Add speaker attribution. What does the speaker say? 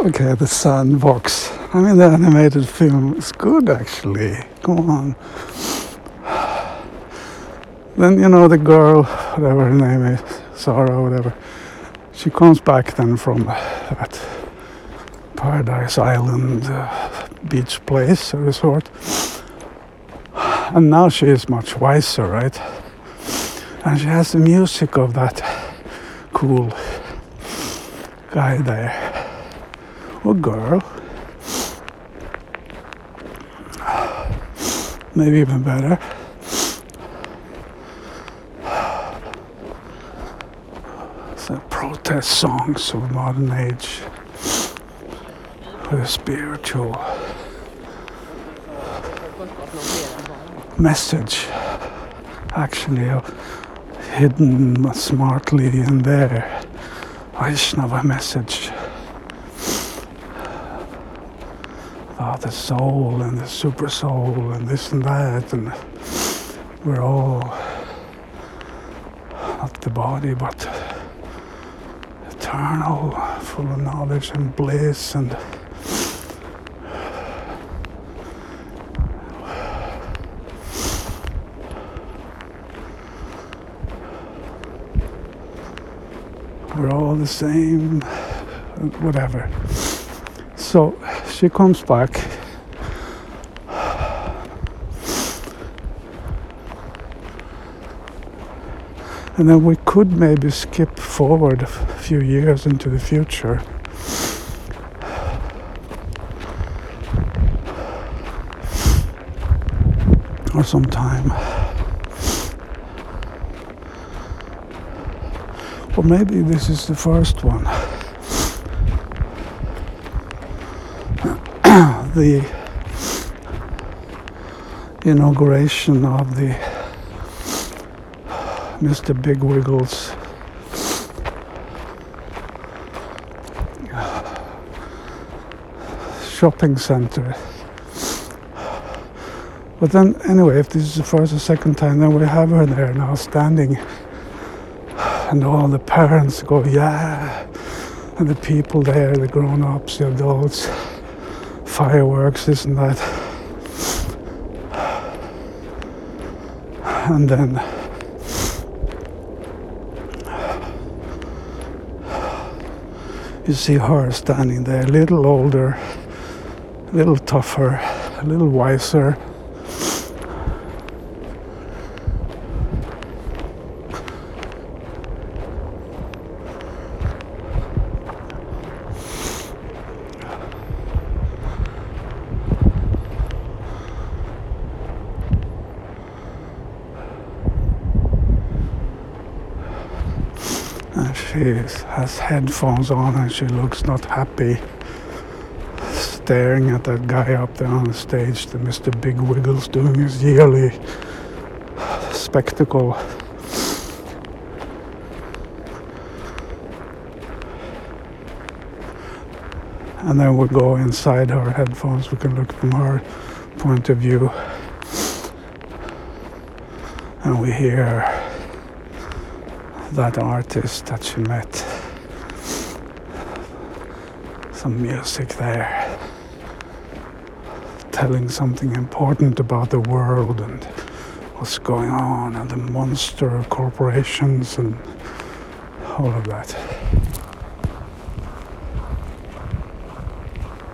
Speaker 1: Okay, the Sandbox. I mean, the animated film is good actually. Come on. Then, the girl, whatever her name is, Sarah, whatever, she comes back then from that Paradise Island beach place, a resort. And now she is much wiser, right? And she has the music of that cool guy there. Or girl. Maybe even better. So protest songs of modern age with a spiritual message actually hidden smartly in there. Vaishnava message about the soul and the super soul and this and that, and we're all not the body but eternal, full of knowledge and bliss, and we're all the same, whatever. So she comes back. And then we could maybe skip forward a few years into the future. Or some time. Or maybe this is the first one. The inauguration of the Mr. Bigwiggle's shopping center. But then, anyway, if this is the first or second time, then we have her there now standing. And all the parents go, yeah. And the people there, the grown-ups, the adults, fireworks, this and that. And then you see her standing there, a little older, a little tougher, a little wiser. And she has headphones on and she looks not happy, staring at that guy up there on the stage, the Mr. Bigwiggle's doing his yearly spectacle. And then we'll go inside her headphones, we can look from her point of view. And we hear that artist that she met. Some music there, telling something important about the world and what's going on and the monster of corporations and all of that.